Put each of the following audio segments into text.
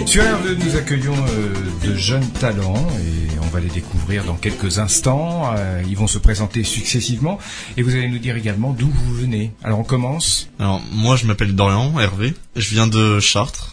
Sur RV, nous accueillons de jeunes talents et on va les découvrir dans quelques instants. Ils vont se présenter successivement et vous allez nous dire également d'où vous venez. Alors on commence. Alors moi je m'appelle Dorian, Hervé, je viens de Chartres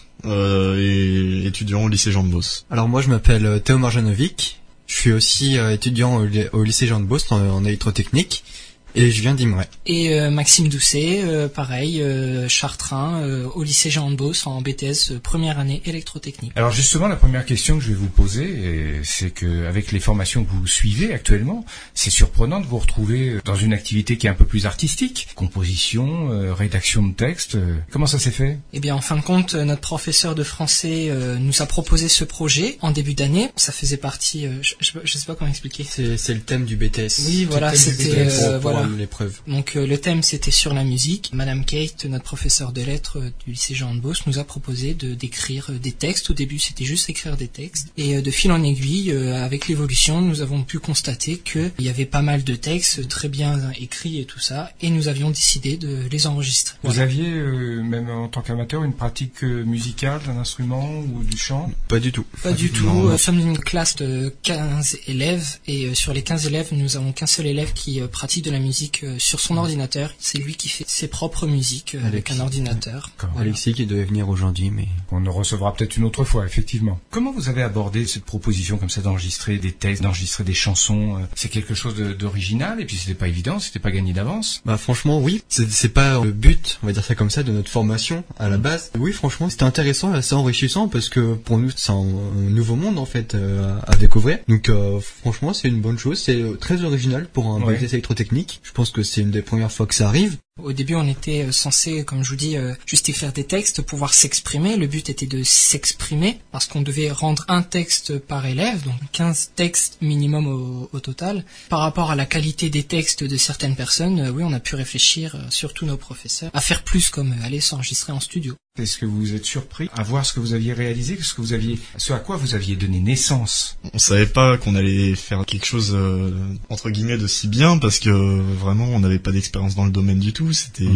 et étudiant au lycée Jean de Beauce. Alors moi je m'appelle Théo Marjanovic, je suis aussi étudiant au lycée Jean de Beauce en électrotechnique. Et je viens d'Imray. Et Maxime Doucet, pareil, chartrain, au lycée Jean de Beauce en BTS première année électrotechnique. Alors justement, la première question que je vais vous poser, c'est que avec les formations que vous suivez actuellement, c'est surprenant de vous retrouver dans une activité qui est un peu plus artistique, composition, rédaction de texte. Comment ça s'est fait ? Eh bien, en fin de compte, notre professeur de français nous a proposé ce projet en début d'année. Ça faisait partie, je sais pas comment expliquer. C'est le thème du BTS. Oui, voilà, c'était voilà. L'épreuve. Donc le thème c'était sur la musique. Madame Kate, notre professeure de lettres du lycée Jean de Beauce, nous a proposé d'écrire des textes. Au début c'était juste écrire des textes. Et de fil en aiguille, avec l'évolution, nous avons pu constater qu'il y avait pas mal de textes très bien écrits et tout ça. Et nous avions décidé de les enregistrer. Vous aviez, même en tant qu'amateur, une pratique musicale d'un instrument ou du chant ? Pas du tout. Pas du tout. Nous sommes une classe de 15 élèves et sur les 15 élèves, nous avons qu'un seul élève qui pratique de la musique sur son ordinateur. C'est lui qui fait ses propres musiques avec un ordinateur. Voilà. Alexis qui devait venir aujourd'hui, mais... On le recevra peut-être une autre fois, effectivement. Comment vous avez abordé cette proposition comme ça d'enregistrer des textes, d'enregistrer des chansons ? C'est quelque chose d'original et puis c'était pas évident, c'était pas gagné d'avance ? Bah franchement oui, c'est pas le but, on va dire ça comme ça, de notre formation à la base. Oui franchement c'était intéressant et assez enrichissant parce que pour nous c'est un nouveau monde en fait à découvrir. Donc franchement c'est une bonne chose, c'est très original pour un BTS électrotechnique. Je pense que c'est une des premières fois que ça arrive. Au début, on était censé, comme je vous dis, juste écrire des textes, pouvoir s'exprimer. Le but était de s'exprimer, parce qu'on devait rendre un texte par élève, donc 15 textes minimum au total. Par rapport à la qualité des textes de certaines personnes, oui, on a pu réfléchir, surtout nos professeurs, à faire plus comme aller s'enregistrer en studio. Est-ce que vous êtes surpris à voir ce que vous aviez réalisé, ce à quoi vous aviez donné naissance ? On savait pas qu'on allait faire quelque chose entre guillemets de si bien parce que vraiment on n'avait pas d'expérience dans le domaine du tout. C'était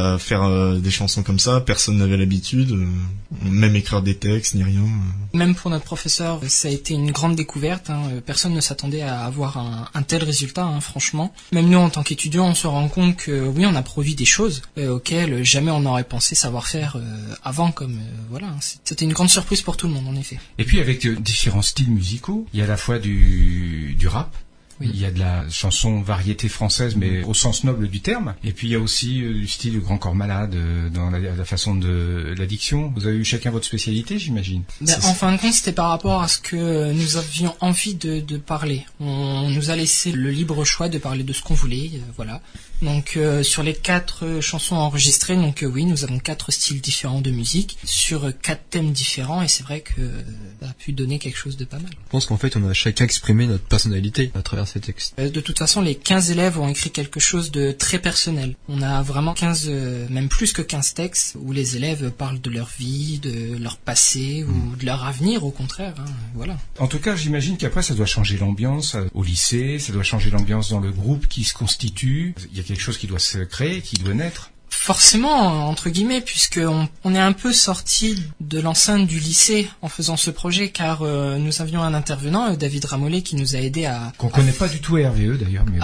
faire des chansons comme ça, personne n'avait l'habitude, même écrire des textes ni rien. Même pour notre professeur, ça a été une grande découverte. Personne ne s'attendait à avoir un tel résultat, franchement. Même nous, en tant qu'étudiants, on se rend compte que oui, on a produit des choses auxquelles jamais on n'aurait pensé savoir faire avant. C'était une grande surprise pour tout le monde, en effet. Et puis avec différents styles musicaux, il y a à la fois du rap. Oui. Il y a de la chanson variété française, mais au sens noble du terme. Et puis il y a aussi du style Grand Corps Malade dans la façon de l'addiction. Vous avez eu chacun votre spécialité, j'imagine. En fin de compte, c'était par rapport à ce que nous avions envie de parler. On nous a laissé le libre choix de parler de ce qu'on voulait, voilà. Donc sur les 4 chansons enregistrées, oui, nous avons 4 styles différents de musique sur 4 thèmes différents et c'est vrai que ça a pu donner quelque chose de pas mal. Je pense qu'en fait on a chacun exprimé notre personnalité à travers ces textes. De toute façon, les 15 élèves ont écrit quelque chose de très personnel. On a vraiment 15, même plus que 15 textes où les élèves parlent de leur vie, de leur passé ou de leur avenir au contraire. Voilà. En tout cas, j'imagine qu'après ça doit changer l'ambiance au lycée, ça doit changer l'ambiance dans le groupe qui se constitue. Il y a quelque chose qui doit se créer, qui doit naître. Forcément, entre guillemets, puisque on est un peu sorti de l'enceinte du lycée en faisant ce projet, car nous avions un intervenant, David Ramollet, qui nous a aidé qu'on connaît pas du tout RVE d'ailleurs, mais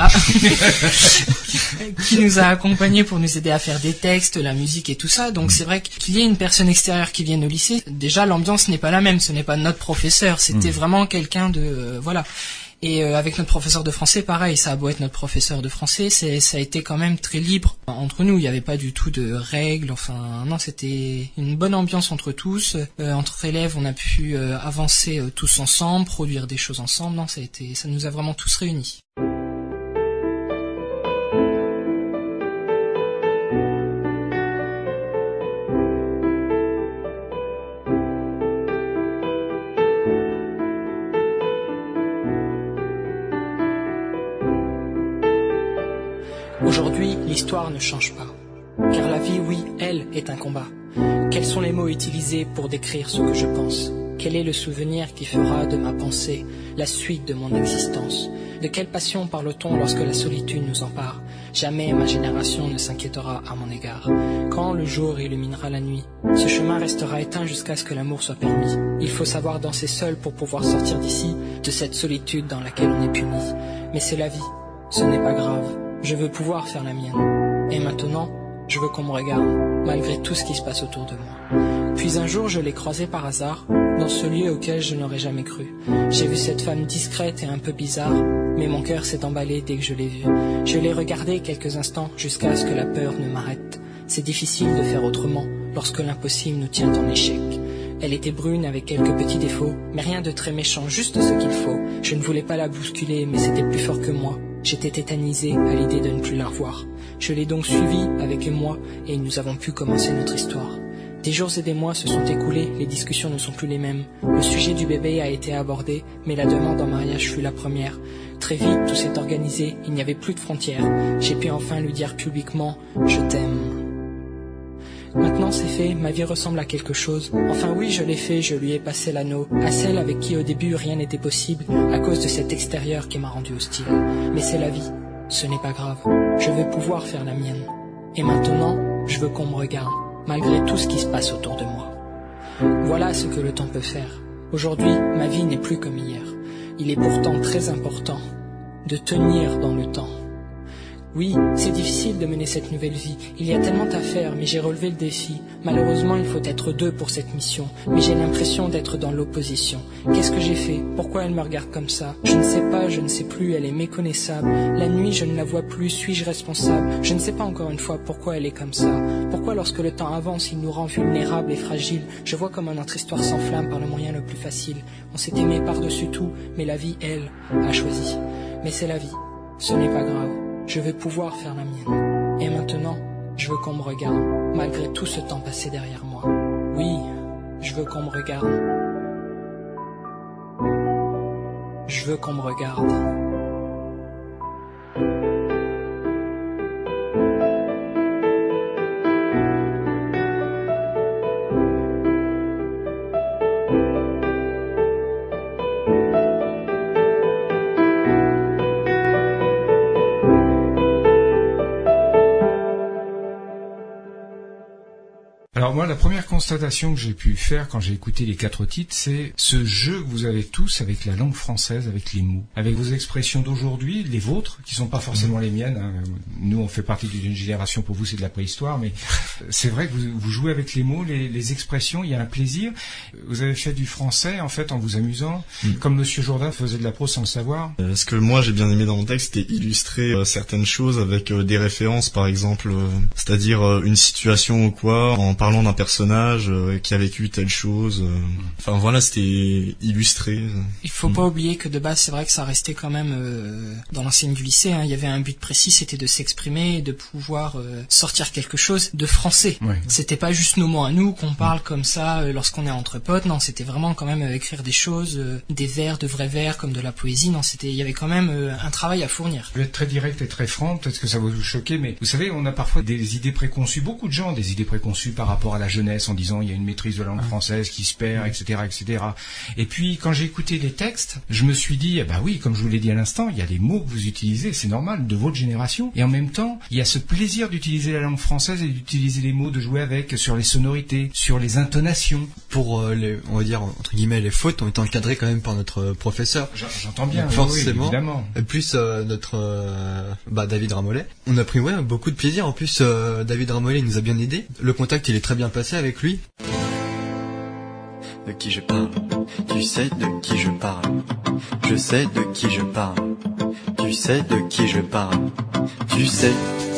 qui nous a accompagnés pour nous aider à faire des textes, la musique et tout ça. Donc c'est vrai qu'il y ait une personne extérieure qui vienne au lycée. Déjà, l'ambiance n'est pas la même. Ce n'est pas notre professeur. C'était vraiment quelqu'un de voilà. Et avec notre professeur de français, pareil, ça a beau être notre professeur de français, ça a été quand même très libre entre nous. Il n'y avait pas du tout de règles. Enfin, non, c'était une bonne ambiance entre tous. Entre élèves, on a pu avancer tous ensemble, produire des choses ensemble. Non, ça nous a vraiment tous réunis. Aujourd'hui, l'histoire ne change pas. Car la vie, oui, elle, est un combat. Quels sont les mots utilisés pour décrire ce que je pense ? Quel est le souvenir qui fera de ma pensée la suite de mon existence ? De quelle passion parle-t-on lorsque la solitude nous empare ? Jamais ma génération ne s'inquiétera à mon égard. Quand le jour illuminera la nuit, ce chemin restera éteint jusqu'à ce que l'amour soit permis. Il faut savoir danser seul pour pouvoir sortir d'ici, de cette solitude dans laquelle on est puni. Mais c'est la vie, ce n'est pas grave, je veux pouvoir faire la mienne. Et maintenant, je veux qu'on me regarde, malgré tout ce qui se passe autour de moi. Puis un jour, je l'ai croisée par hasard, dans ce lieu auquel je n'aurais jamais cru. J'ai vu cette femme discrète et un peu bizarre, mais mon cœur s'est emballé dès que je l'ai vue. Je l'ai regardée quelques instants jusqu'à ce que la peur ne m'arrête. C'est difficile de faire autrement lorsque l'impossible nous tient en échec. Elle était brune avec quelques petits défauts, mais rien de très méchant, juste ce qu'il faut. Je ne voulais pas la bousculer, mais c'était plus fort que moi. J'étais tétanisé à l'idée de ne plus la revoir. Je l'ai donc suivie avec émoi et nous avons pu commencer notre histoire. Des jours et des mois se sont écoulés, les discussions ne sont plus les mêmes. Le sujet du bébé a été abordé, mais la demande en mariage fut la première. Très vite, tout s'est organisé, il n'y avait plus de frontières. J'ai pu enfin lui dire publiquement « Je t'aime ». Maintenant c'est fait, ma vie ressemble à quelque chose. Enfin oui, je l'ai fait, je lui ai passé l'anneau. À celle avec qui au début rien n'était possible, à cause de cet extérieur qui m'a rendu hostile. Mais c'est la vie, ce n'est pas grave. Je veux pouvoir faire la mienne. Et maintenant, je veux qu'on me regarde, malgré tout ce qui se passe autour de moi. Voilà ce que le temps peut faire. Aujourd'hui, ma vie n'est plus comme hier. Il est pourtant très important de tenir dans le temps. Oui, c'est difficile de mener cette nouvelle vie. Il y a tellement à faire, mais j'ai relevé le défi. Malheureusement, il faut être deux pour cette mission. Mais j'ai l'impression d'être dans l'opposition. Qu'est-ce que j'ai fait? Pourquoi elle me regarde comme ça? Je ne sais pas, je ne sais plus, elle est méconnaissable. La nuit, je ne la vois plus, suis-je responsable? Je ne sais pas encore une fois pourquoi elle est comme ça. Pourquoi lorsque le temps avance, il nous rend vulnérables et fragiles? Je vois comment notre histoire s'enflamme par le moyen le plus facile. On s'est aimé par-dessus tout, mais la vie, elle, a choisi. Mais c'est la vie, ce n'est pas grave. Je veux pouvoir faire la mienne. Et maintenant, je veux qu'on me regarde, malgré tout ce temps passé derrière moi. Oui, je veux qu'on me regarde. Je veux qu'on me regarde. Alors moi, la première constatation que j'ai pu faire quand j'ai écouté les 4 titres, c'est ce jeu que vous avez tous avec la langue française, avec les mots, avec vos expressions d'aujourd'hui, les vôtres, qui sont pas forcément les miennes. Hein. Nous, on fait partie d'une génération, pour vous, c'est de la préhistoire, mais c'est vrai que vous jouez avec les mots, les expressions, il y a un plaisir. Vous avez fait du français, en fait, en vous amusant, comme Monsieur Jourdain faisait de la prose sans le savoir. Ce que moi, j'ai bien aimé dans mon texte, c'était illustrer certaines choses avec des références, par exemple, c'est-à-dire une situation ou quoi, en parlant d'un personnage qui a vécu telle chose. Enfin voilà, c'était illustré. Il faut pas oublier que de base, c'est vrai que ça restait quand même dans l'enseigne du lycée. Hein, il y avait un but précis, c'était de s'exprimer et de pouvoir sortir quelque chose de français. Ouais. C'était pas juste nos mots à nous qu'on parle comme ça lorsqu'on est entre potes. Non, c'était vraiment quand même écrire des choses, des vers, de vrais vers, comme de la poésie. Non, il y avait quand même un travail à fournir. Je vais être très direct et très franc. Peut-être que ça va vous choquer, mais vous savez, on a parfois des idées préconçues. Beaucoup de gens ont des idées préconçues par rapport à la jeunesse en disant il y a une maîtrise de la langue française qui se perd, etc., etc. Et puis quand j'ai écouté les textes, je me suis dit bah oui, comme je vous l'ai dit à l'instant, il y a des mots que vous utilisez, c'est normal, de votre génération. Et en même temps, il y a ce plaisir d'utiliser la langue française et d'utiliser les mots, de jouer avec, sur les sonorités, sur les intonations. Pour on va dire entre guillemets les fautes ont été encadrées quand même par notre professeur. J'entends bien, forcément. Oui, évidemment. Et plus notre David Ramollet. On a pris beaucoup de plaisir. En plus, David Ramollet nous a bien aidé. Le contact il est très bien passé avec lui. De qui je parle? Tu sais de qui je parle. Je sais de qui je parle. Tu sais de qui je parle. Tu sais.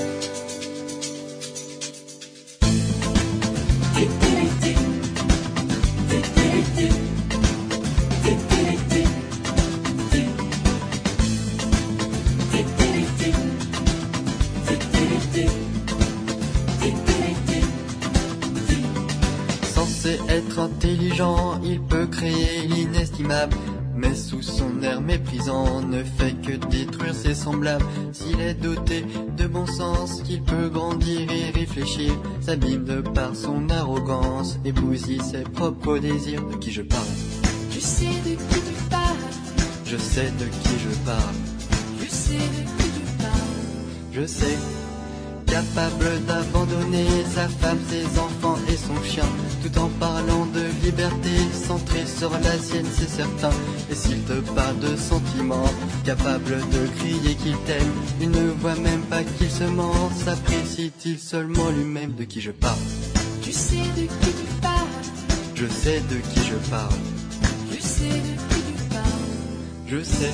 Être intelligent, il peut créer l'inestimable, mais sous son air méprisant ne fait que détruire ses semblables. S'il est doté de bon sens, il peut grandir et réfléchir, s'abîme de par son arrogance et bousille ses propres désirs. De qui je parle? Je sais de qui tu parles. Je sais de qui je parle. Je sais de qui tu parles. je sais. Capable d'abandonner sa femme, ses enfants et son chien, tout en parlant de liberté, centré sur la sienne, c'est certain. Et s'il te parle de sentiments, capable de crier qu'il t'aime, il ne voit même pas qu'il se ment, s'apprécie-t-il seulement lui-même? De qui je parle? Tu sais de qui tu parles. Je sais de qui je parle. Tu sais de qui tu parles. Je sais.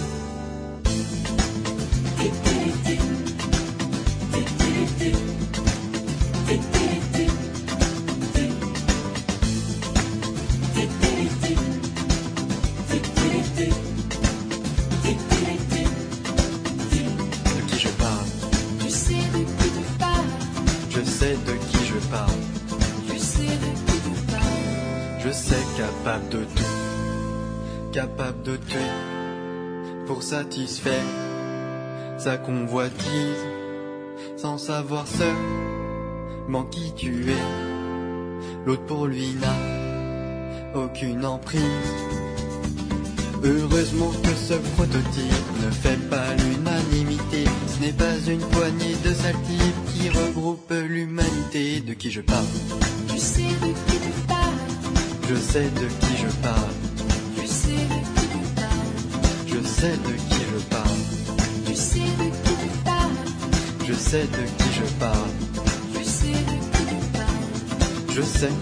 De qui je parle. Tu sais de qui tu parles. Je sais de qui je parle. Tu sais de qui tu parles. Je sais capable de tout. Capable de tuer pour satisfaire sa convoitise, sans savoir seulement qui tu es. L'autre pour lui n'a aucune emprise. Heureusement que ce prototype ne fait pas l'unanimité. Ce n'est pas une poignée de sales types qui regroupe l'humanité. De qui je parle? Tu sais de qui tu parles. Je sais de qui je parle. Tu sais de qui tu parles. Je sais de qui je parle. Tu sais de qui tu parles. Je sais de qui je parle. Tu sais de qui tu parles. Je sais.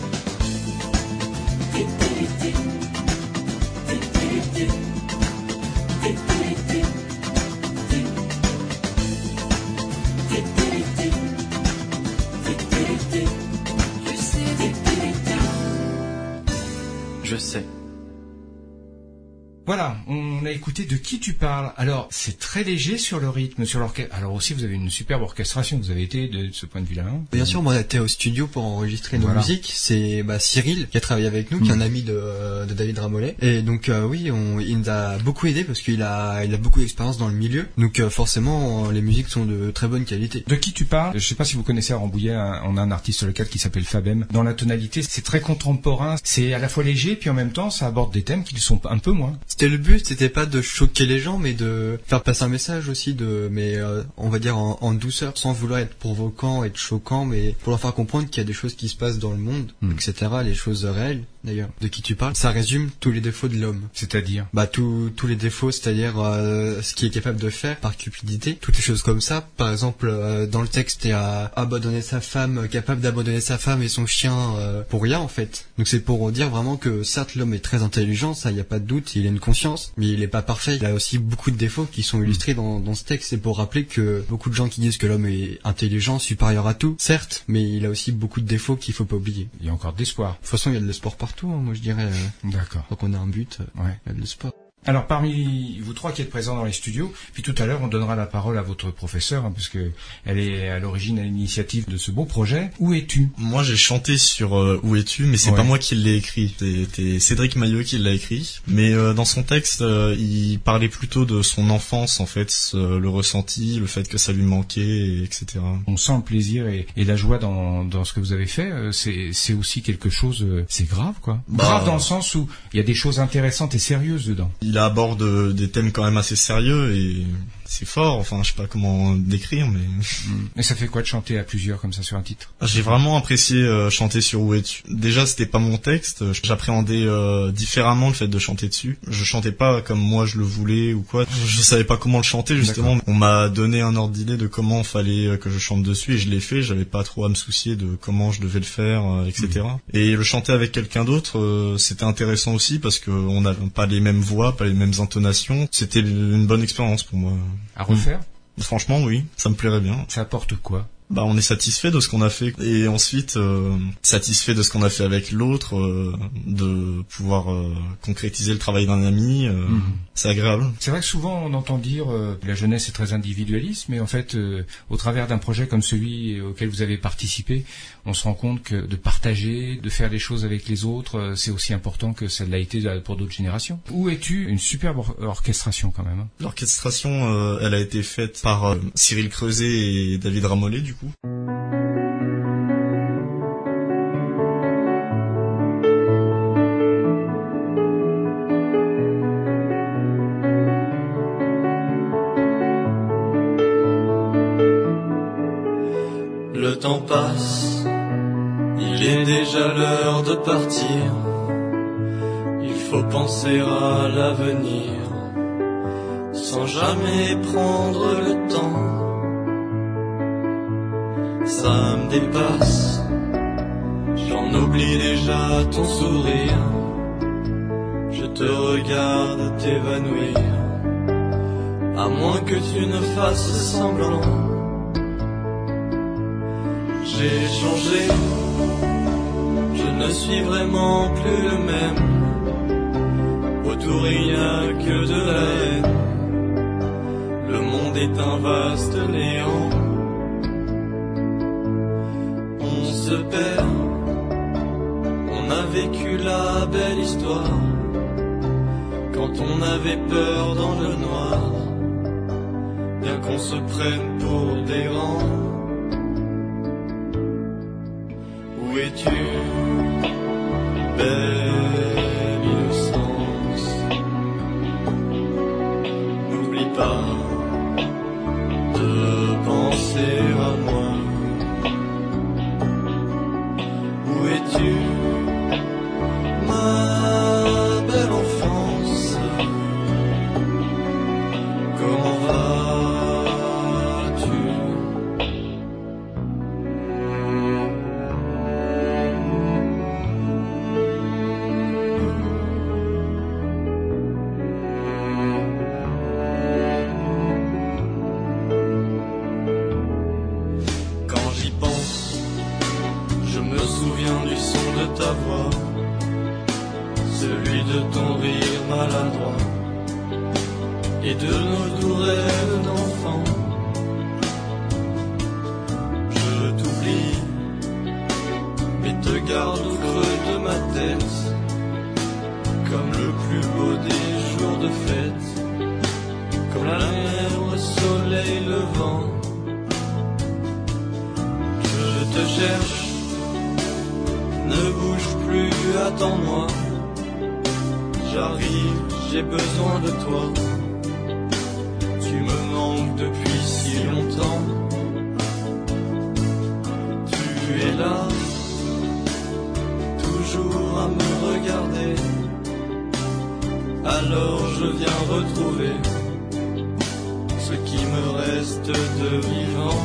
Tu sais de qui tu parles. Je sais. Voilà, on a écouté De qui tu parles. Alors, c'est très léger sur le rythme, sur l'orchestre. Alors aussi, vous avez une superbe orchestration. Vous avez été de ce point de vue-là. Hein. Bien sûr, moi, on était au studio pour enregistrer nos Voilà. musiques. C'est Cyril qui a travaillé avec nous, qui est un ami de David Ramollet. Et donc, oui, il nous a beaucoup aidé parce qu'il a beaucoup d'expérience dans le milieu. Donc, forcément, les musiques sont de très bonne qualité. De qui tu parles? Je sais pas si vous connaissez à Rambouillet, on a un artiste local qui s'appelle Fabem. Dans la tonalité, c'est très contemporain. C'est à la fois léger, puis en même temps, ça aborde des thèmes qui le sont un peu moins. C'était le but, c'était pas de choquer les gens, mais de faire passer un message aussi, mais on va dire en douceur, sans vouloir être provoquant, être choquant, mais pour leur faire comprendre qu'il y a des choses qui se passent dans le monde, etc., les choses réelles. D'ailleurs, de qui tu parles, ça résume tous les défauts de l'homme. C'est-à-dire? Tous les défauts, c'est-à-dire ce qu'il est capable de faire par cupidité, toutes les choses comme ça. Par exemple, dans le texte, il y a abandonner sa femme, capable d'abandonner sa femme et son chien pour rien en fait. Donc c'est pour dire vraiment que certes l'homme est très intelligent, ça y a pas de doute, il a une conscience, mais il est pas parfait. Il a aussi beaucoup de défauts qui sont illustrés dans ce texte. C'est pour rappeler que beaucoup de gens qui disent que l'homme est intelligent, supérieur à tout, certes, mais il a aussi beaucoup de défauts qu'il faut pas oublier. Il y a encore de l'espoir. De toute façon, il y a de l'espoir partout, hein, moi je dirais. D'accord. Donc on a un but, Ouais. il y a de l'espoir. Alors parmi vous trois qui êtes présents dans les studios, puis tout à l'heure on donnera la parole à votre professeur, hein, parce que elle est à l'origine, à l'initiative de ce beau projet. Où es-tu? Moi j'ai chanté sur Où es-tu, mais c'est Ouais. pas moi qui l'ai écrit, c'était Cédric Maillot qui l'a écrit. Mais dans son texte, il parlait plutôt de son enfance en fait, le ressenti, le fait que ça lui manquait, etc. On sent le plaisir et la joie dans ce que vous avez fait. C'est aussi quelque chose, c'est grave quoi. Bah, Grave dans le sens où il y a des choses intéressantes et sérieuses dedans. Il aborde des thèmes quand même assez sérieux et c'est fort, enfin je sais pas comment décrire, mais Et ça fait quoi de chanter à plusieurs comme ça sur un titre? j'ai vraiment apprécié chanter sur Où es-tu. Déjà c'était pas mon texte, j'appréhendais différemment le fait de chanter dessus. Je chantais pas comme moi je le voulais ou quoi. Je savais pas comment le chanter justement. D'accord. On m'a donné un ordre d'idée de comment fallait que je chante dessus et je l'ai fait. J'avais pas trop à me soucier de comment je devais le faire, etc. Et le chanter avec quelqu'un d'autre, c'était intéressant aussi parce que on n'a pas les mêmes voix, pas les mêmes intonations. C'était une bonne expérience pour moi. À refaire? Franchement, oui, ça me plairait bien. Ça apporte quoi? Bah, on est satisfait de ce qu'on a fait et ensuite satisfait de ce qu'on a fait avec l'autre, de pouvoir concrétiser le travail d'un ami. C'est agréable. C'est vrai que souvent on entend dire que la jeunesse est très individualiste, mais en fait, au travers d'un projet comme celui auquel vous avez participé, on se rend compte que de partager, de faire des choses avec les autres, c'est aussi important que ça l'a été pour d'autres générations. Où es-tu? Une superbe orchestration quand même. Hein. L'orchestration, elle a été faite par Cyril Creuset et David Ramollet du coup. temps passe, il est déjà l'heure de partir. Il faut penser à l'avenir, sans jamais prendre le temps. Ça me dépasse, j'en oublie déjà ton sourire. Je te regarde t'évanouir, à moins que tu ne fasses semblant. J'ai changé, je ne suis vraiment plus le même. Autour il n'y a que de la haine. Le monde est un vaste néant. On se perd, on a vécu la belle histoire. Quand on avait peur dans le noir, bien qu'on se prenne pour des grands. Où es-tu, belle innocence? N'oublie pas de penser à moi. Où es-tu, ma belle enfance? Comment vas-tu? Quand j'y pense, je me souviens du son de ta voix, celui de ton rire maladroit et de nos doux rêves d'enfant. Je t'oublie, mais te garde au creux de ma tête, comme le plus beau des jours de fête, comme la mer, le soleil, le vent. Je te cherche, ne bouge plus, attends-moi. J'arrive, j'ai besoin de toi. Tu me manques depuis si longtemps. Tu es là, toujours à me regarder. Alors je viens retrouver ce qui me reste de vivant.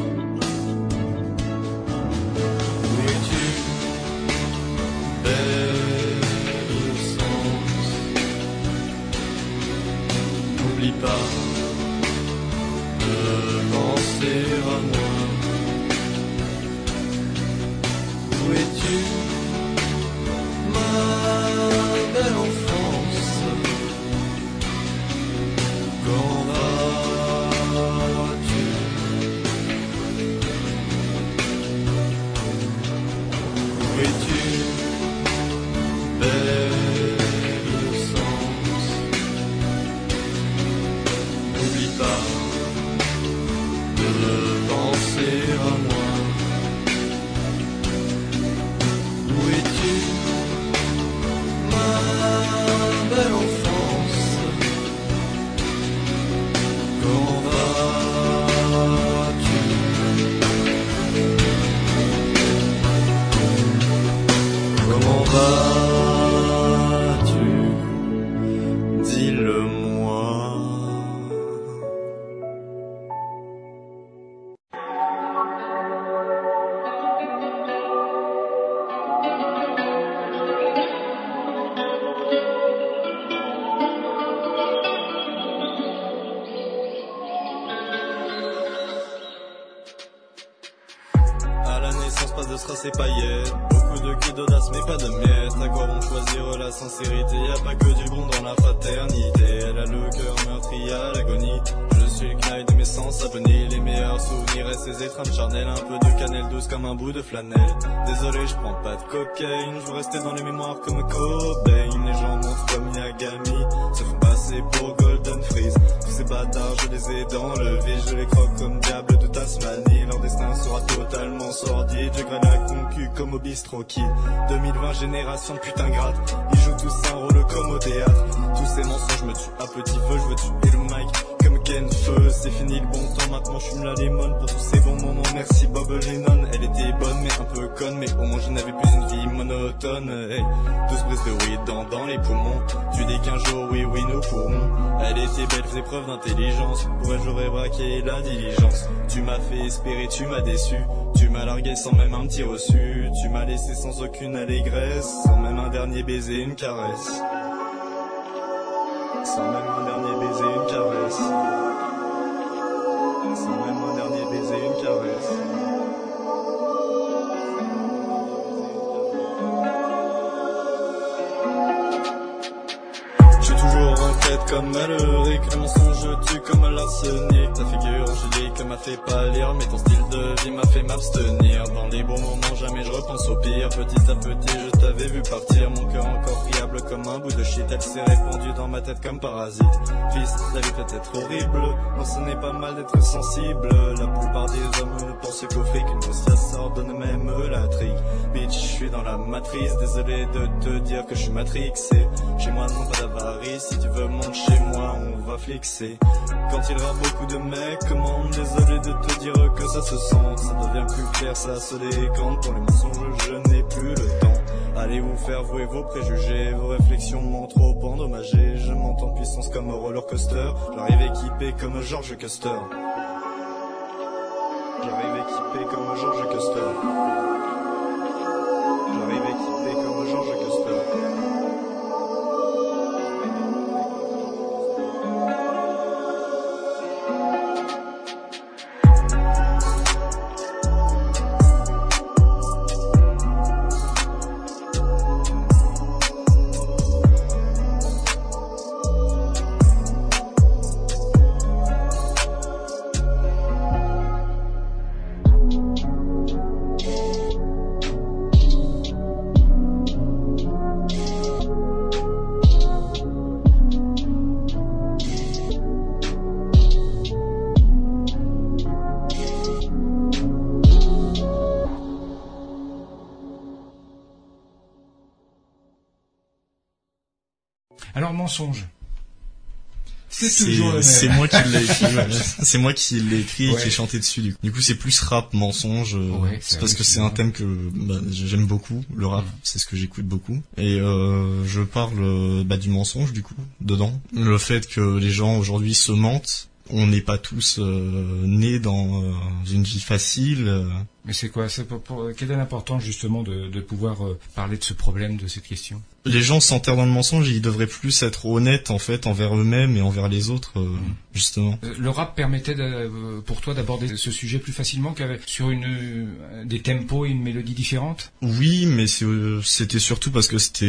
Où es-tu, belle innocence? N'oublie pas de penser à moi. Où es-tu, ma belle enfance? Quand vas-tu? Où es-tu, belle innocence? N'oublie pas de penser à moi. Où es-tu, ma belle enfance? Quand vas-tu? Comment vas-tu? Dis-le-moi. À la naissance, pas de strass et paillettes. Beaucoup de cris d'audace, mais pas de miettes. À quoi bon choisir la sincérité? Y'a pas que du bon dans la fraternité. Elle a le cœur meurtri à l'agonie. Je suis le knight de mes sens abonnés. Les meilleurs souvenirs et ces étrennes charnelles. Un peu de cannelle douce comme un bout de flanelle. Désolé, je prends pas de cocaïne. Je veux rester dans les mémoires comme Cobain. Les gens montent comme Yagami, se font passer pour Golden Freeze. Tous ces bâtards, je les ai dans le vide. Je les croque comme diable de Tasmanie. Leur destin sera totalement sordide. Je graine la concu comme au bistrot kid. 2020, génération de putain gratte. Ils jouent tous un rôle comme au théâtre. Tous ces mensonges me tuent à petit feu. Je veux tuer le mic comme Ken feu, c'est fini le bon temps, maintenant je fume la lemon pour tous ces bons moments. Merci Bob Lennon, elle était bonne mais un peu conne, mais au moins je n'avais plus une vie monotone. Hey, 12 brises de weed dans les poumons, tu dis qu'un jour oui nous pourrons. Elle était belle, faisait preuve d'intelligence, pour elle j'aurais braqué la diligence. Tu m'as fait espérer, tu m'as déçu, tu m'as largué sans même un petit reçu, tu m'as laissé sans aucune allégresse, sans même un dernier baiser, une caresse. Sans même un dernier baiser, une caresse. Sans même un dernier baiser, une caresse. Je suis toujours en quête comme malheureux, que le mensonge tue comme l'arsenic. Ta figure angélique m'a fait pâlir, mais ton style de vie m'a fait m'abstenir. Dans les bons moments, jamais je repense au pire. Petit à petit, je t'avais vu partir, mon cœur encore friable comme un bout de shit. Elle s'est répandue dans ma tête comme parasite. Fils, la vie peut être horrible, non ce n'est pas mal d'être sensible. La plupart des hommes ne pensent qu'au fric, une grosse ordonne même la trique. Bitch, je suis dans la matrice, désolé de te dire que je suis matrixé. Chez moi non pas d'avarice, si tu veux monter chez moi on va flexer. Quand il y aura beaucoup de mecs, comment désolé de te dire que ça se sent. Ça devient plus clair, ça se décante. Pour les mensonges je n'ai plus le temps. Allez vous faire vouer vos préjugés, vos réflexions m'ont trop endommagé. Je monte en puissance comme un roller coaster, j'arrive équipé comme George Custer. J'arrive équipé comme George Custer. J'arrive équipé comme George Custer. Alors mensonge. C'est toujours le même. C'est moi qui l'ai écrit. Ouais. C'est moi qui l'ai écrit et Ouais. qui ai chanté dessus. Du coup, c'est plus rap, mensonge. Ouais, c'est parce que c'est un thème que j'aime beaucoup. Le rap, c'est ce que j'écoute beaucoup. Et je parle du mensonge du coup dedans. Le fait que les gens aujourd'hui se mentent. On n'est pas tous nés dans une vie facile. Mais c'est quoi? Quelle est l'importance justement de pouvoir parler de ce problème, de cette question? Les gens s'enterrent dans le mensonge et ils devraient plus être honnêtes en fait envers eux-mêmes et envers les autres justement. Le rap permettait pour toi d'aborder ce sujet plus facilement qu'avec sur des tempos et une mélodie différente? Oui, mais c'était surtout parce que c'était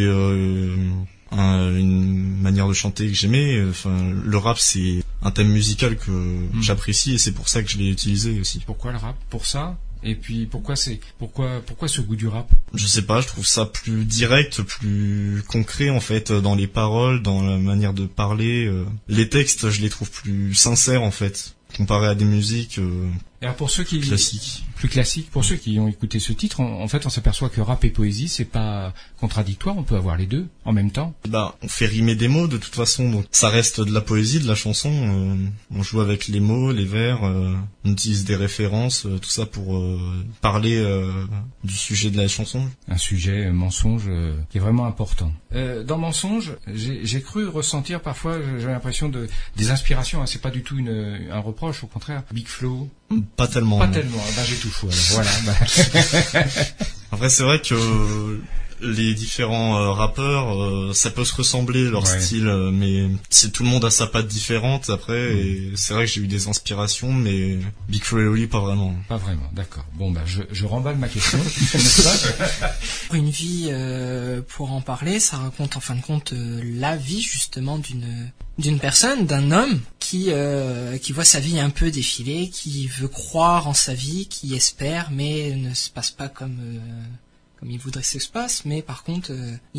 une manière de chanter que j'aimais. Enfin, le rap c'est un thème musical que j'apprécie et c'est pour ça que je l'ai utilisé aussi. Pourquoi le rap? Pour ça? Et puis pourquoi ce goût du rap? Je sais pas, je trouve ça plus direct, plus concret en fait dans les paroles, dans la manière de parler. Les textes, je les trouve plus sincères en fait, comparé à des musiques Et alors pour ceux qui classiques. Plus classiques, pour ceux qui ont écouté ce titre, en fait on s'aperçoit que rap et poésie c'est pas contradictoire, on peut avoir les deux en même temps. On fait rimer des mots de toute façon, donc ça reste de la poésie, de la chanson. On joue avec les mots, les vers, on utilise des références, tout ça pour parler du sujet de la chanson. Un sujet mensonge qui est vraiment important. Dans mensonge, j'ai cru ressentir parfois, j'ai l'impression des inspirations. Hein, c'est pas du tout un reproche, au contraire. Big Flo. Pas tellement. Pas tellement. Ben j'ai tout faux. Alors, voilà. Après c'est vrai que les différents rappeurs, ça peut se ressembler leur style, mais c'est tout le monde a sa patte différente après. Et c'est vrai que j'ai eu des inspirations, mais Big Flo et Oli pas vraiment. Pas vraiment, d'accord. Bon je remballe ma question. N'est-ce pas? Une vie, pour en parler, ça raconte en fin de compte la vie justement d'une personne, d'un homme qui voit sa vie un peu défiler, qui veut croire en sa vie, qui espère, mais ne se passe pas comme comme il voudrait que ça se passe, mais par contre,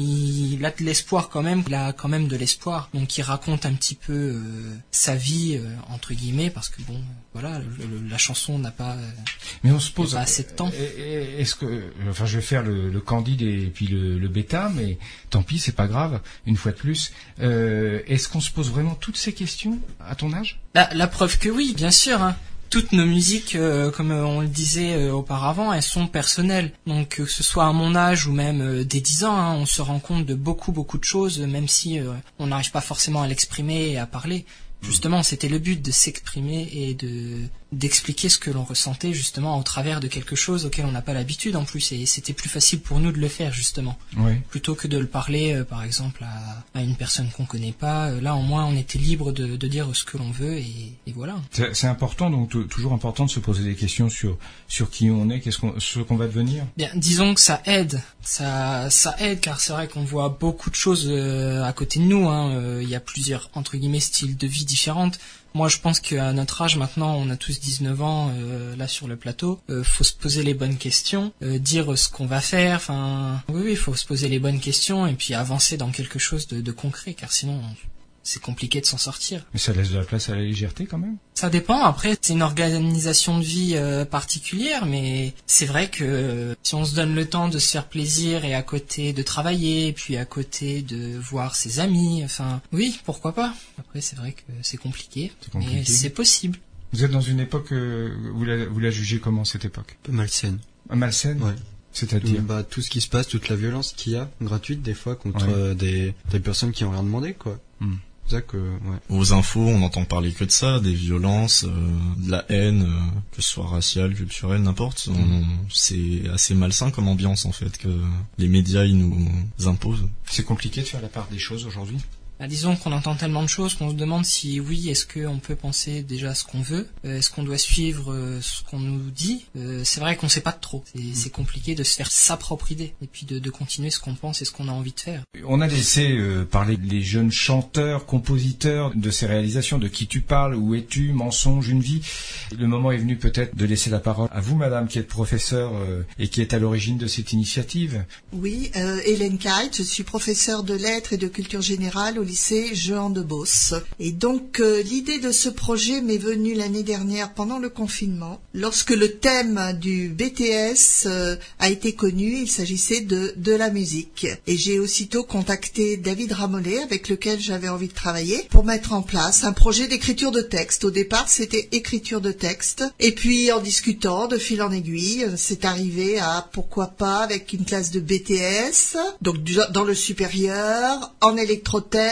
il a de l'espoir quand même. Il a quand même de l'espoir. Donc il raconte un petit peu sa vie entre guillemets, parce que bon, voilà, la chanson n'a pas. Mais on se pose pas assez de temps. Est-ce que, enfin, je vais faire le Candide et puis le bêta, mais tant pis, c'est pas grave. Une fois de plus, est-ce qu'on se pose vraiment toutes ces questions à ton âge? La preuve que oui, bien sûr. Hein. Toutes nos musiques, comme on le disait auparavant, elles sont personnelles. Donc que ce soit à mon âge ou même dès 10 ans, hein, on se rend compte de beaucoup de choses, même si on n'arrive pas forcément à l'exprimer et à parler. Justement, c'était le but de s'exprimer et d'expliquer ce que l'on ressentait justement au travers de quelque chose auquel on n'a pas l'habitude en plus, et c'était plus facile pour nous de le faire justement, plutôt que de le parler par exemple à une personne qu'on connaît pas. Là au moins on était libre de dire ce que l'on veut, et voilà. C'est important, donc toujours important de se poser des questions sur qui on est, ce qu'on va devenir. Bien, disons que ça aide, ça aide, car c'est vrai qu'on voit beaucoup de choses à côté de nous. Hein. Il y a plusieurs entre guillemets styles de vie différentes. Moi, je pense qu'à notre âge, maintenant, on a tous 19 ans, là, sur le plateau. Faut se poser les bonnes questions, dire ce qu'on va faire. Enfin, oui, faut se poser les bonnes questions et puis avancer dans quelque chose de concret, car sinon, c'est compliqué de s'en sortir. Mais ça laisse de la place à la légèreté, quand même. Ça dépend. Après, c'est une organisation de vie particulière, mais c'est vrai que si on se donne le temps de se faire plaisir et à côté de travailler, et puis à côté de voir ses amis, enfin, oui, pourquoi pas. Après, c'est vrai que c'est compliqué, mais c'est possible. Vous êtes dans une époque, vous la jugez comment, cette époque? Un peu malsaine. Malsaine? Ouais. C'est-à-dire tout ce qui se passe, toute la violence qu'il y a, gratuite des fois, contre des personnes qui ont rien demandé, quoi. C'est ça que, Aux infos, on n'entend parler que de ça, des violences, de la haine, que ce soit raciale, culturelle, n'importe. C'est assez malsain comme ambiance, en fait, que les médias, ils nous imposent. C'est compliqué de faire la part des choses aujourd'hui? Disons qu'on entend tellement de choses qu'on se demande si oui, est-ce qu'on peut penser déjà ce qu'on veut, est-ce qu'on doit suivre ce qu'on nous dit. C'est vrai qu'on sait pas trop. C'est compliqué de se faire sa propre idée et puis de continuer ce qu'on pense et ce qu'on a envie de faire. On a laissé parler les jeunes chanteurs, compositeurs de ces réalisations, de qui tu parles, où es-tu, mensonge, une vie. Le moment est venu peut-être de laisser la parole à vous, madame, qui êtes professeure et qui est à l'origine de cette initiative. Oui, Hélène Kite, je suis professeure de lettres et de culture générale au lycée Jehan de Beauce. Et donc l'idée de ce projet m'est venue l'année dernière pendant le confinement, lorsque le thème du BTS a été connu. Il s'agissait de la musique. Et j'ai aussitôt contacté David Ramollet, avec lequel j'avais envie de travailler, pour mettre en place un projet d'écriture de texte. Au départ, c'était écriture de texte. Et puis en discutant de fil en aiguille, c'est arrivé à pourquoi pas avec une classe de BTS, donc dans le supérieur, en électrotech,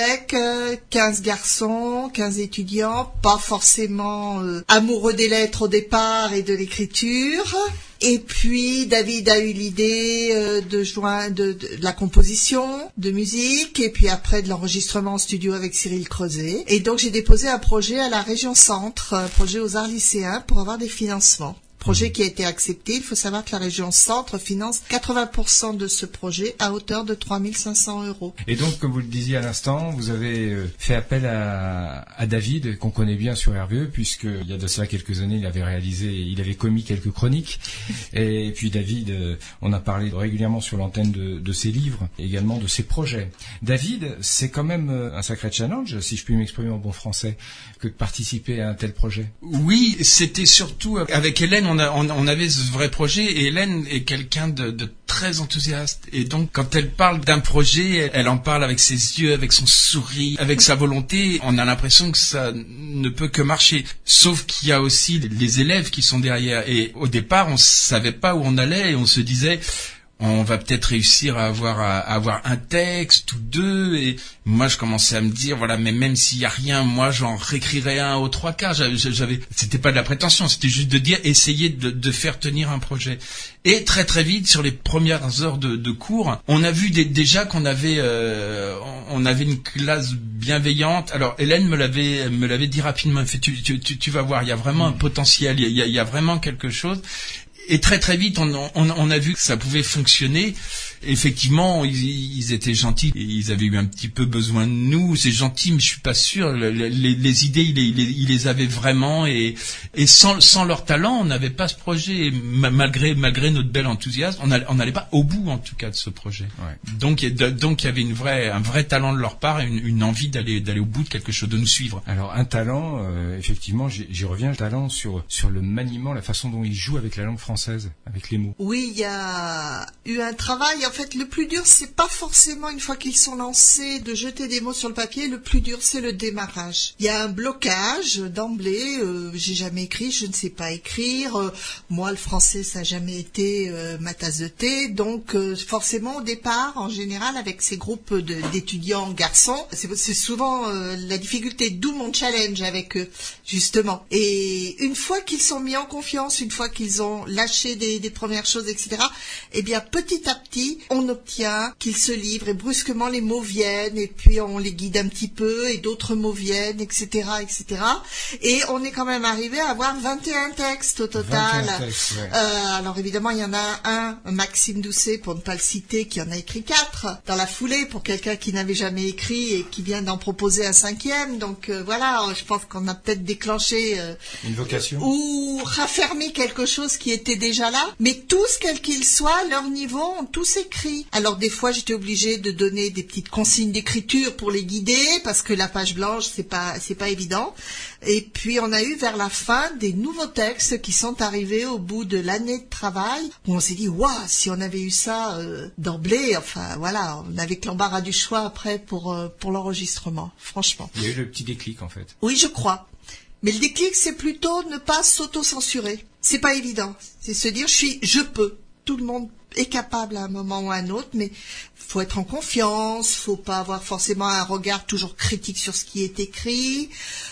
15 garçons, 15 étudiants, pas forcément amoureux des lettres au départ et de l'écriture. Et puis David a eu l'idée de la composition de musique, et puis après de l'enregistrement en studio avec Cyril Creuset. Et donc j'ai déposé un projet à la région Centre, un projet aux arts lycéens, pour avoir des financements. Projet qui a été accepté. Il faut savoir que la région Centre finance 80% de ce projet à hauteur de 3 500 €. Et donc, comme vous le disiez à l'instant, vous avez fait appel à David, qu'on connaît bien sur RVE, puisque il y a de cela quelques années, il avait commis quelques chroniques. Et puis David, on a parlé régulièrement sur l'antenne de ses livres, également de ses projets. David, c'est quand même un sacré challenge, si je puis m'exprimer en bon français, que de participer à un tel projet. Oui, c'était surtout avec Hélène, on avait ce vrai projet, et Hélène est quelqu'un de très enthousiaste. Et donc, quand elle parle d'un projet, elle en parle avec ses yeux, avec son sourire, avec sa volonté. On a l'impression que ça ne peut que marcher. Sauf qu'il y a aussi les élèves qui sont derrière. Et au départ, on savait pas où on allait, et on se disait, on va peut-être réussir à avoir un texte ou deux. Et moi, je commençais à me dire, voilà, mais même s'il y a rien, moi, j'en réécrirais un aux 3/4. C'était pas de la prétention, c'était juste de dire, essayer de faire tenir un projet. Et très très vite, sur les premières heures de cours, on a vu déjà qu'on avait, on avait une classe bienveillante. Alors, Hélène me l'avait dit rapidement. Elle fait, tu vas voir, il y a vraiment un potentiel, il y a vraiment quelque chose. Et très très vite, on a vu que ça pouvait fonctionner. effectivement, ils étaient gentils. Et ils avaient eu un petit peu besoin de nous. C'est gentil, mais je suis pas sûr. Les idées, ils les avaient vraiment. Et sans leur talent, on n'avait pas ce projet. Malgré notre bel enthousiasme, on n'allait pas au bout, en tout cas, de ce projet. Ouais. Donc il y avait un vrai talent de leur part et une envie d'aller au bout de quelque chose, de nous suivre. Alors un talent, effectivement, j'y reviens, le talent sur le maniement, la façon dont ils jouent avec la langue française, avec les mots. Oui, il y a eu un travail. En fait, le plus dur, c'est pas forcément une fois qu'ils sont lancés de jeter des mots sur le papier. Le plus dur, c'est le démarrage. Il y a un blocage d'emblée. J'ai jamais écrit, je ne sais pas écrire. Moi, le français, ça n'a jamais été ma tasse de thé. Donc, forcément, au départ, en général, avec ces groupes d'étudiants garçons, c'est souvent la difficulté. D'où mon challenge avec eux, justement. Et une fois qu'ils sont mis en confiance, une fois qu'ils ont lâché des premières choses, etc., eh bien, petit à petit, on obtient qu'ils se livrent et brusquement les mots viennent et puis on les guide un petit peu et d'autres mots viennent, etc., etc. Et on est quand même arrivé à avoir 21 textes au total. 21 textes, ouais. Alors évidemment, il y en a un, Maxime Doucet, pour ne pas le citer, qui en a écrit 4 dans la foulée pour quelqu'un qui n'avait jamais écrit et qui vient d'en proposer un 5e. Donc voilà, je pense qu'on a peut-être déclenché une vocation ou raffermi quelque chose qui était déjà là. Mais tous, quels qu'ils soient, leur niveau, ont tous écrit. Alors des fois, j'étais obligée de donner des petites consignes d'écriture pour les guider parce que la page blanche, c'est pas évident. Et puis on a eu vers la fin des nouveaux textes qui sont arrivés au bout de l'année de travail où on s'est dit waouh, si on avait eu ça d'emblée, enfin voilà, on avait que l'embarras du choix après pour l'enregistrement, franchement. Il y a eu le petit déclic en fait. Oui, je crois. Mais le déclic, c'est plutôt ne pas s'auto-censurer. C'est pas évident. C'est se dire je peux. Tout le monde est capable à un moment ou à un autre, mais faut être en confiance, faut pas avoir forcément un regard toujours critique sur ce qui est écrit,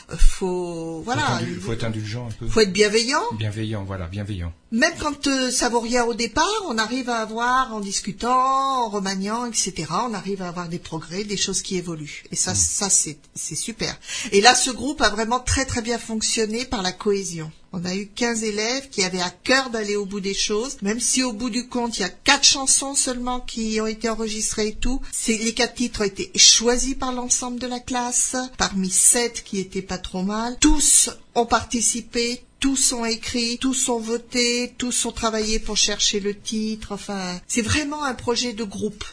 faut être indulgent un peu. Faut être bienveillant. Bienveillant, voilà, bienveillant. Même quand ça vaut rien au départ, on arrive à avoir, en discutant, en remaniant, etc., on arrive à avoir des progrès, des choses qui évoluent. Et ça c'est super. Et là, ce groupe a vraiment très très bien fonctionné par la cohésion. On a eu 15 élèves qui avaient à cœur d'aller au bout des choses, même si au bout du compte, il y a 4 chansons seulement qui ont été enregistrées et tout. Les 4 titres ont été choisis par l'ensemble de la classe, parmi 7 qui étaient pas trop mal. Tous ont participé, tous ont écrit, tous ont voté, tous ont travaillé pour chercher le titre. Enfin, c'est vraiment un projet de groupe.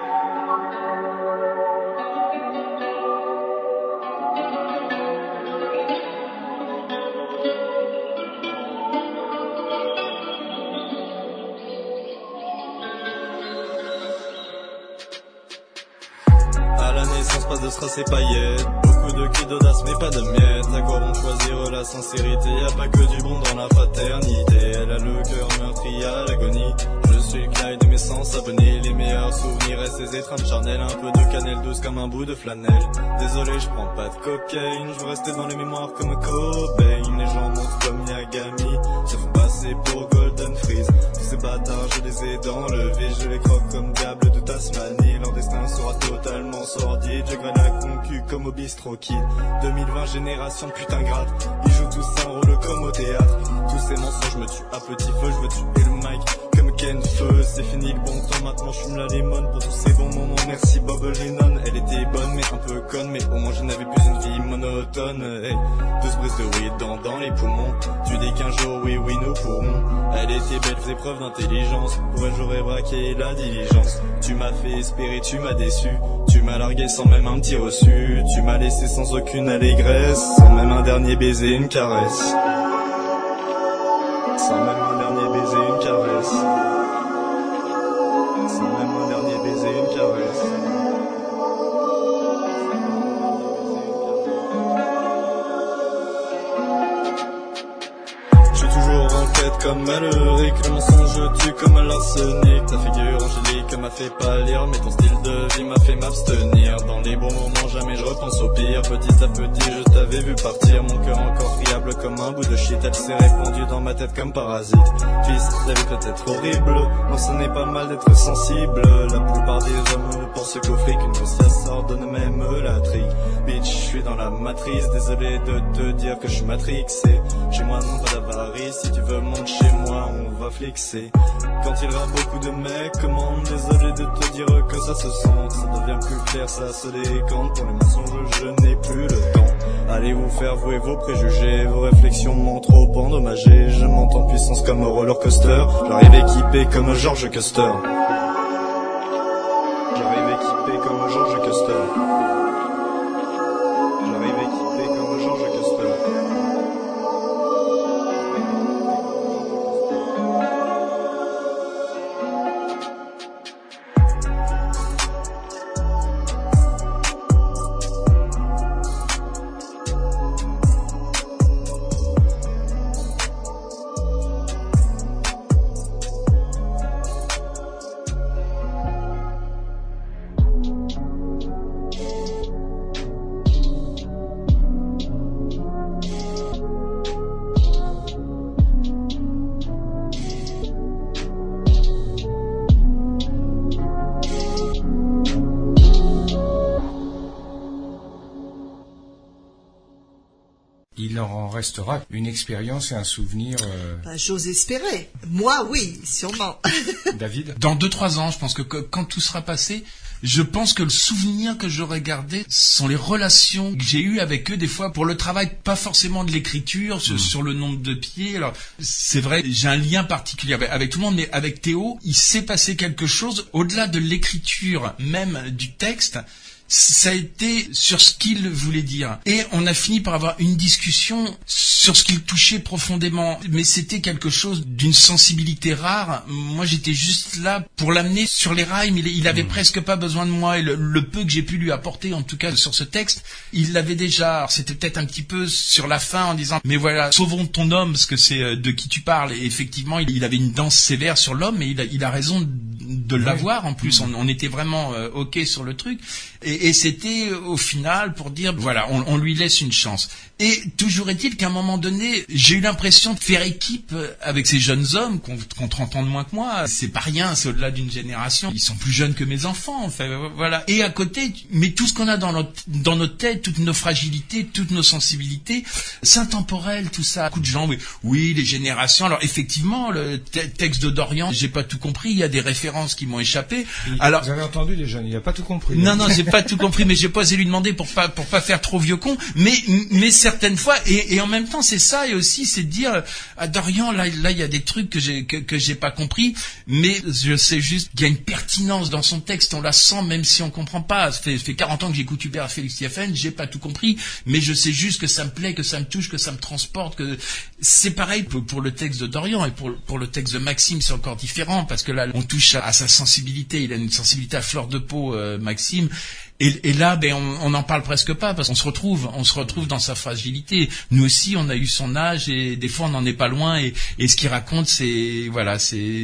Pas de strass et paillettes, beaucoup de cris d'audace mais pas de miettes. À quoi bon choisir la sincérité? Y'a pas que du bon dans la fraternité. Elle a le cœur meurtri à l'agonie. Je suis le Clyde de mes sens abonnés. Les meilleurs souvenirs et ces étreintes charnelles. Un peu de cannelle douce comme un bout de flanelle. Désolé, je prends pas de cocaïne. Je veux rester dans les mémoires comme Cobain. Les gens montent comme Yagami, se font passer pour Golden Freeze. Tous ces bâtards, je les ai dans le vide. Je les croque comme diable de Tasmanie. Leur destin sera totalement sordide. Je graine la concu comme au bistrot kid. 2020 génération de putain gratte. Ils jouent tous un rôle comme au théâtre. Tous ces mensonges me tuent à petit feu. Je veux tuer le mic comme Ken Feu. C'est fini le bon temps, maintenant je fume la limone. Pour tous ces bons moments, merci Bob Lennon. Elle était bonne mais un peu conne. Mais au moins je n'avais plus une vie monotone. Hey, 12 brises de weed dans les poumons. Tu dis qu'un jour oui nous pourrons. Elle était belle, faisait preuve d'intelligence. Pour elle j'aurais braqué la diligence. Tu m'as fait espérer, tu m'as déçu. Tu m'as largué sans même un petit reçu. Tu m'as laissé sans aucune allégresse. Sans même un dernier baiser, une caresse. Sans même un dernier baiser, une caresse. Sans même un dernier baiser, une caresse. Je suis toujours en quête comme malheureux. Que le mensonge tue comme l'arsenic. Ta figure angélique m'a fait pâlir. Mais ton style de vie m'a fait m'abstenir. Dans les bons moments jamais je repense au pire. Petit à petit je t'avais vu partir. Mon cœur encore friable comme un bout de shit. Elle s'est répandue dans ma tête comme parasite. Fils, la vie peut être horrible. Non, ce n'est pas mal d'être sensible. La plupart des hommes ne pensent qu'au fric. Une grosse ordonne même la trique. Bitch, je suis dans la matrice. Désolé de te dire que je suis matrixé. Chez moi non pas d'avarice. Si tu veux mon chez moi, on va flexer. Quand il y aura beaucoup de mecs, comment, désolé de te dire que ça se sent. Ça devient plus clair, ça se décante. Pour les mensonges, je n'ai plus le temps. Allez vous faire vouer vos préjugés, vos réflexions m'ont trop endommagé. Je monte en puissance comme un roller coaster. J'arrive équipé comme George Custer. J'arrive équipé comme George Custer. J'arrive équipé comme George Custer. Il en restera une expérience et un souvenir. J'ose espérer. Moi, oui, sûrement. David ? Dans 2-3 ans, je pense que quand tout sera passé, je pense que le souvenir que j'aurais gardé sont les relations que j'ai eues avec eux, des fois pour le travail, pas forcément de l'écriture, sur le nombre de pieds. Alors, c'est vrai, j'ai un lien particulier avec tout le monde, mais avec Théo, il s'est passé quelque chose au-delà de l'écriture, même du texte. Ça a été sur ce qu'il voulait dire. Et on a fini par avoir une discussion sur ce qu'il touchait profondément. Mais c'était quelque chose d'une sensibilité rare. Moi, j'étais juste là pour l'amener sur les rails, mais il avait presque pas besoin de moi. Et le peu que j'ai pu lui apporter, en tout cas sur ce texte, il l'avait déjà. Alors, c'était peut-être un petit peu sur la fin en disant, mais voilà, sauvons ton homme, parce que c'est de qui tu parles. Et effectivement, il avait une danse sévère sur l'homme, et il a raison de l'avoir. En plus, on était vraiment OK sur le truc. Et c'était au final pour dire, voilà, on lui laisse une chance. Et toujours est-il qu'à un moment donné, j'ai eu l'impression de faire équipe avec ces jeunes hommes qui ont 30 ans de moins que moi. C'est pas rien, c'est au-delà d'une génération. Ils sont plus jeunes que mes enfants, enfin, voilà. Et à côté, mais tout ce qu'on a dans notre tête, toutes nos fragilités, toutes nos sensibilités, c'est intemporel, tout ça. Beaucoup de gens, oui, les générations. Alors effectivement, le texte de Dorian, j'ai pas tout compris. Il y a des références qui m'ont échappé. Alors, vous avez entendu les jeunes, il a pas tout compris. Non, j'ai pas tout compris, mais j'ai pas osé lui demander pour pas faire trop vieux con. Mais certaines fois, et en même temps, c'est ça, et aussi, c'est de dire, à Dorian, là, il y a des trucs que j'ai pas compris, mais je sais juste qu'il y a une pertinence dans son texte, on la sent, même si on comprend pas. Ça fait 40 ans que j'écoute Hubert Félix Thiéfaine, j'ai pas tout compris, mais je sais juste que ça me plaît, que ça me touche, que ça me transporte, que c'est pareil pour le texte de Dorian, et pour le texte de Maxime, c'est encore différent, parce que là, on touche à sa sensibilité, il a une sensibilité à fleur de peau, Maxime. Et là, on n'en parle presque pas, parce qu'on se retrouve dans sa fragilité. Nous aussi, on a eu son âge, et des fois, on n'en est pas loin, et ce qu'il raconte, c'est, voilà,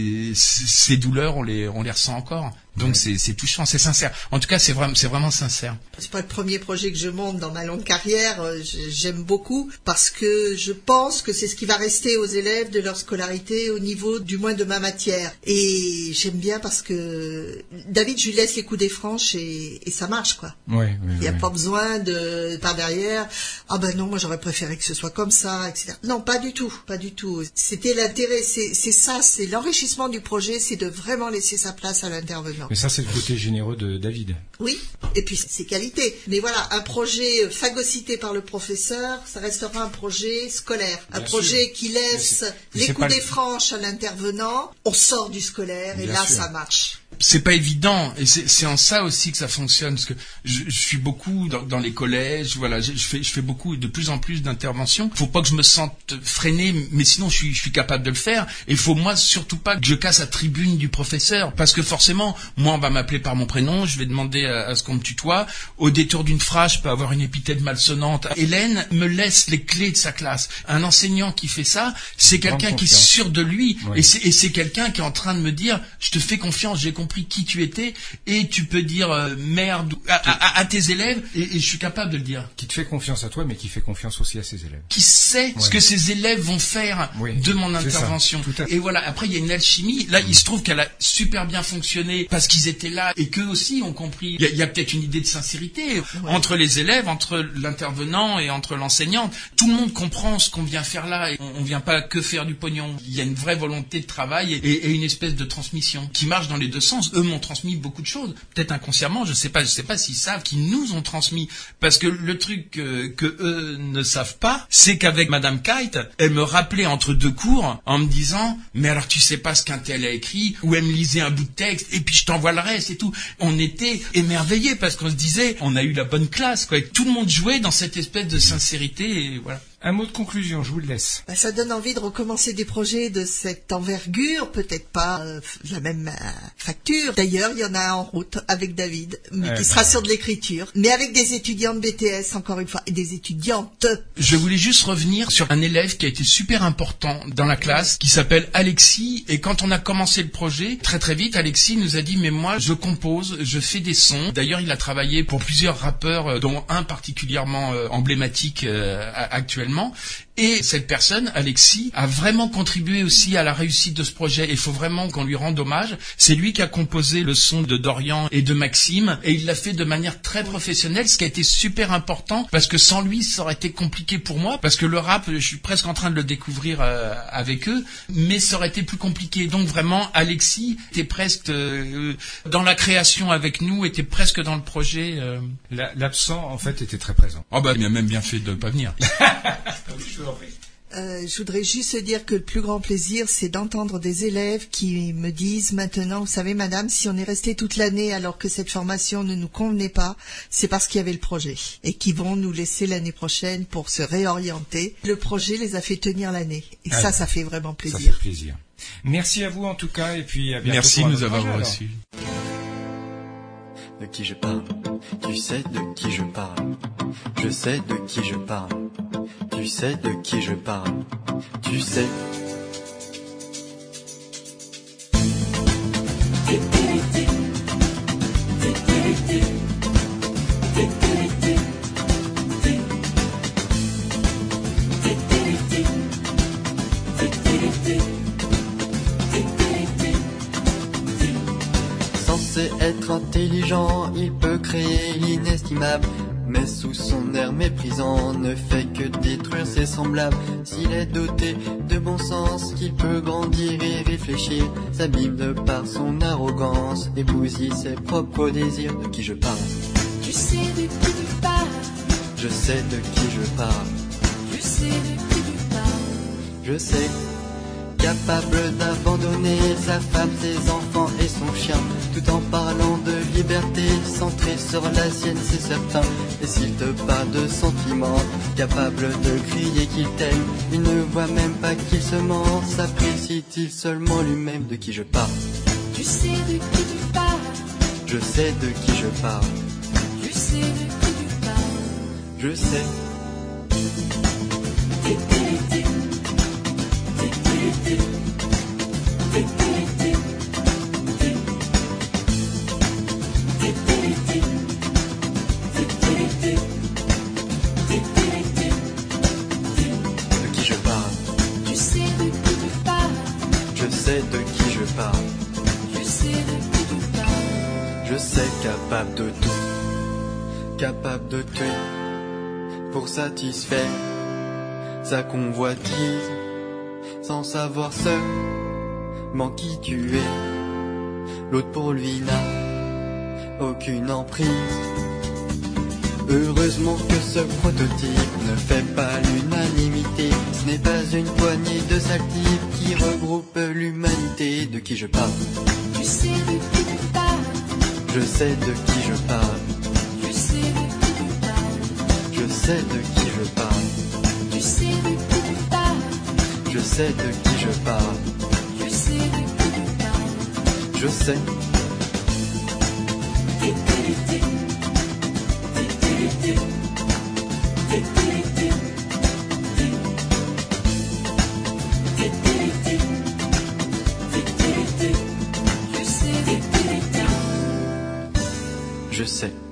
ces douleurs, on les ressent encore. Donc c'est touchant, c'est sincère. En tout cas, c'est vraiment sincère. C'est pas le premier projet que je monte dans ma longue carrière. J'aime beaucoup parce que je pense que c'est ce qui va rester aux élèves de leur scolarité au niveau du moins de ma matière. Et j'aime bien parce que David, je lui laisse les coups des franches et ça marche, quoi. Il n'y a pas besoin de par derrière. Ah ben non, moi j'aurais préféré que ce soit comme ça, etc. Non, pas du tout. C'était l'intérêt, c'est ça, c'est l'enrichissement du projet, c'est de vraiment laisser sa place à l'intervenant. Mais ça, c'est le côté généreux de David. Oui, et puis ses qualités. Mais voilà, un projet phagocyté par le professeur, ça restera un projet scolaire. Un projet qui laisse les coups des franches à l'intervenant, on sort du scolaire, et là, ça marche. C'est pas évident, et c'est en ça aussi que ça fonctionne, parce que je suis beaucoup dans les collèges, voilà, je fais beaucoup, de plus en plus d'interventions. Faut pas que je me sente freiné, mais sinon je suis capable de le faire. Et faut moi surtout pas que je casse la tribune du professeur, parce que forcément, moi on va m'appeler par mon prénom, je vais demander à ce qu'on me tutoie. Au détour d'une phrase, je peux avoir une épithète malsonnante. Hélène me laisse les clés de sa classe. Un enseignant qui fait ça, c'est quelqu'un qui est sûr de lui, et c'est quelqu'un qui est en train de me dire, je te fais confiance, j'ai compris compris qui tu étais et tu peux dire merde à tes élèves et je suis capable de le dire. Qui te fait confiance à toi, mais qui fait confiance aussi à ses élèves. Qui sait ce que ses élèves vont faire de mon intervention. Et voilà, après il y a une alchimie. Là, il se trouve qu'elle a super bien fonctionné parce qu'ils étaient là et qu'eux aussi ont compris. Il y a peut-être une idée de sincérité entre les élèves, entre l'intervenant et entre l'enseignante. Tout le monde comprend ce qu'on vient faire là et on vient pas que faire du pognon. Il y a une vraie volonté de travail et une espèce de transmission qui marche dans les deux sens. Eux m'ont transmis beaucoup de choses, peut-être inconsciemment, je sais pas s'ils savent, qu'ils nous ont transmis. Parce que le truc que eux ne savent pas, c'est qu'avec Madame Kite, elle me rappelait entre deux cours en me disant mais alors tu sais pas ce qu'un tel a écrit, ou elle me lisait un bout de texte et puis je t'envoie le reste et tout. On était émerveillés parce qu'on se disait on a eu la bonne classe quoi. Et tout le monde jouait dans cette espèce de sincérité et voilà. Un mot de conclusion, je vous le laisse. Ça donne envie de recommencer des projets de cette envergure, peut-être pas la même facture. D'ailleurs, il y en a en route avec David, mais qui sera sur de l'écriture, mais avec des étudiants de BTS, encore une fois, et des étudiantes. Je voulais juste revenir sur un élève qui a été super important dans la classe, qui s'appelle Alexis, et quand on a commencé le projet, très très vite, Alexis nous a dit mais moi, je compose, je fais des sons. D'ailleurs, il a travaillé pour plusieurs rappeurs, dont un particulièrement emblématique actuellement. Et cette personne, Alexis, a vraiment contribué aussi à la réussite de ce projet. Il faut vraiment qu'on lui rende hommage. C'est lui qui a composé le son de Dorian et de Maxime, et il l'a fait de manière très professionnelle, ce qui a été super important, parce que sans lui, ça aurait été compliqué pour moi, parce que le rap, je suis presque en train de le découvrir avec eux, mais ça aurait été plus compliqué. Donc vraiment, Alexis était presque dans la création avec nous, était presque dans le projet. L'absent, en fait, était très présent. Oh bah, il a même bien fait de pas venir. Je voudrais juste dire que le plus grand plaisir, c'est d'entendre des élèves qui me disent maintenant, vous savez madame, si on est resté toute l'année alors que cette formation ne nous convenait pas, c'est parce qu'il y avait le projet et qui vont nous laisser l'année prochaine pour se réorienter. Le projet les a fait tenir l'année et ça fait vraiment plaisir. Ça fait plaisir. Merci à vous en tout cas et puis à bientôt. Merci de nous avoir reçus. De qui je parle, tu sais de qui je parle, je sais de qui je parle, tu sais de qui je parle, tu sais. Censé être intelligent, il peut créer l'inestimable, mais sous son air méprisant ne fait que détruire ses semblables. S'il est doté de bon sens, qu'il peut grandir et réfléchir, s'abîme de par son arrogance et bousille ses propres désirs. De qui je parle? Tu sais de qui tu parles. Je sais de qui je parle. Tu sais de qui tu parles. Je sais, capable d'abandonner sa femme, ses enfants et son chien, tout en parlant de liberté, centré sur la sienne, c'est certain. Et s'il te parle de sentiments, capable de crier qu'il t'aime, il ne voit même pas qu'il se ment, s'apprécie-t-il seulement lui-même? De qui je parle? Tu sais de qui tu parles. Je sais de qui je parle. Tu sais de qui tu parles. Je sais. De qui je parle. Tu sais de qui tu parles. Je sais capable de tout, capable de tuer pour satisfaire sa convoitise, sans savoir seulement qui tu es. L'autre pour lui n'a aucune emprise. Heureusement que ce prototype ne fait pas l'unanimité. Ce n'est pas une poignée de sales types qui regroupe l'humanité. De qui je parle? Tu sais de qui tu parles. Je sais de qui je parle. Tu sais de qui tu parles. Je sais de qui je parle. Tu sais de qui tu parles. Je sais de qui je parle. Tu sais de qui tu parles. Je sais. Tu sais je sais.